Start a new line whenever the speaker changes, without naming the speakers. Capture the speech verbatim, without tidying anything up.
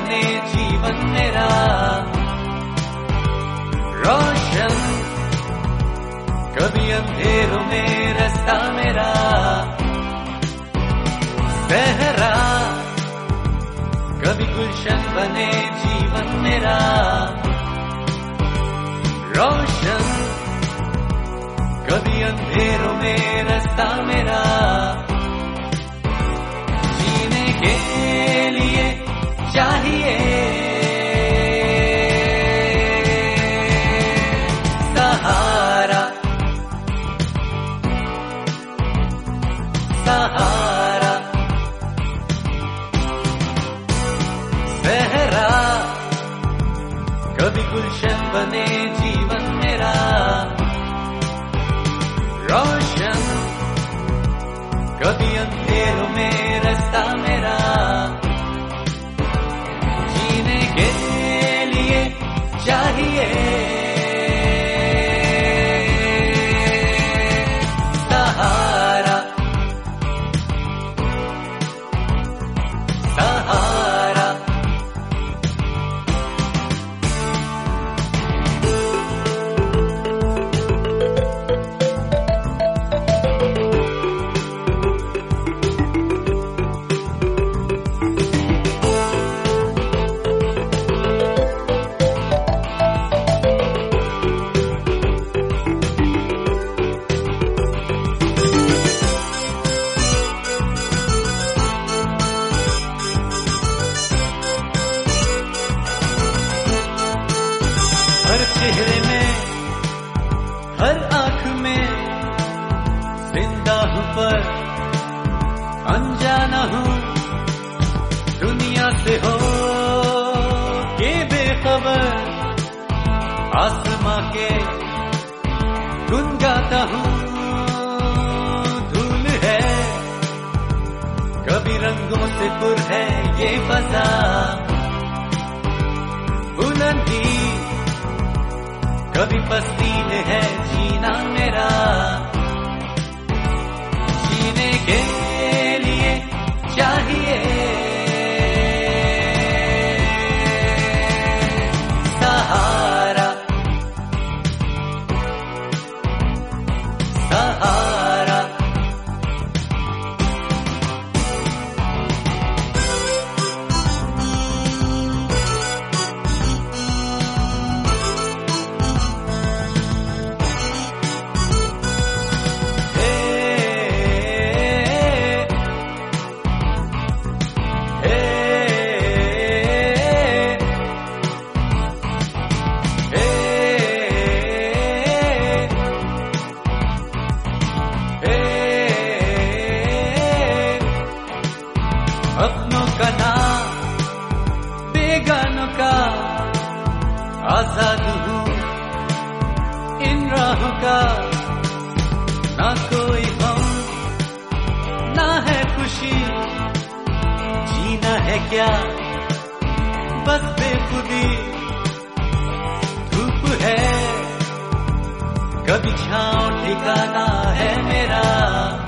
बने जीवन मेरा रोशन, कभी अंधेरों में रास्ता मेरा सहरा, कभी गुलशन बने जीवन मेरा रोशन, कभी अंधेरों में रास्ता मेरा जीने के लिए चाहिए सहारा, सहारा सहरा, कभी गुलशन बने जीवन मेरा रोशन, कभी अंधेरों में रास्ता मेरा जीने के लिए चाहिए सहारा, सहारा हर चेहरे में, हर आंख में जिंदा हूं पर अनजाना हूं दुनिया से हो के बेखबर, आसमां के गुन गाता हूं धूल है, कभी रंगों से पुर है ये फजा बुलंदी, कभी पस्ती में है जीना मेरा जीने के लिए चाहिए सहारा, सहारा अपनों का नाम बेगानों का आजाद हूँ इन राहों का, ना कोई गम ना है खुशी, जीना है क्या बस बेखुदी, धूप है कभी छाँव ठिकाना है मेरा